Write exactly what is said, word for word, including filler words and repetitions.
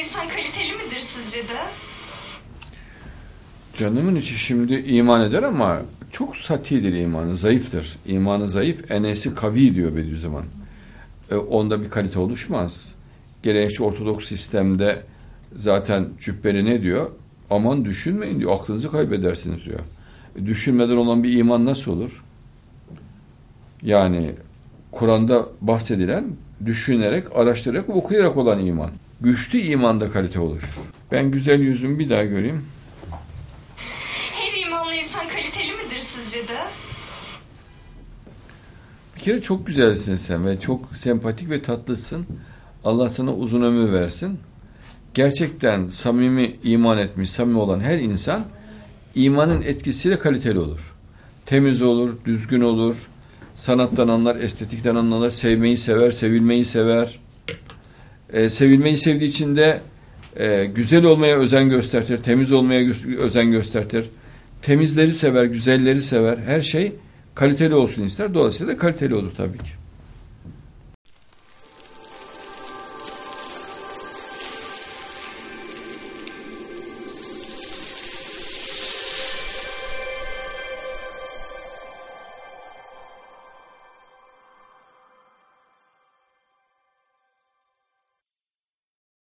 insan kaliteli midir sizce de? Canımın içi şimdi iman eder ama çok satidir imanı, zayıftır. İmanı zayıf, enesi kavi diyor Bediüzzaman. E, onda bir kalite oluşmaz. Geleneksel Ortodoks sistemde zaten cübbeli ne diyor? Aman düşünmeyin diyor, aklınızı kaybedersiniz diyor. E, düşünmeden olan bir iman nasıl olur? Yani Kur'an'da bahsedilen düşünerek, araştırarak, okuyarak olan iman. Güçlü imanda kalite oluşur. Ben güzel yüzümü bir daha göreyim. Her imanlı insan kaliteli midir sizce de? Bir kere çok güzelsin sen ve çok sempatik ve tatlısın. Allah sana uzun ömür versin. Gerçekten samimi iman etmiş, samimi olan her insan imanın etkisiyle kaliteli olur. Temiz olur, düzgün olur. Sanattan anlar, estetikten anlar, sevmeyi sever, sevilmeyi sever. Ee, sevilmeyi sevdiği için de e, güzel olmaya özen gösterir, temiz olmaya gö- özen gösterir. Temizleri sever, güzelleri sever. Her şey kaliteli olsun ister. Dolayısıyla da kaliteli olur tabii ki.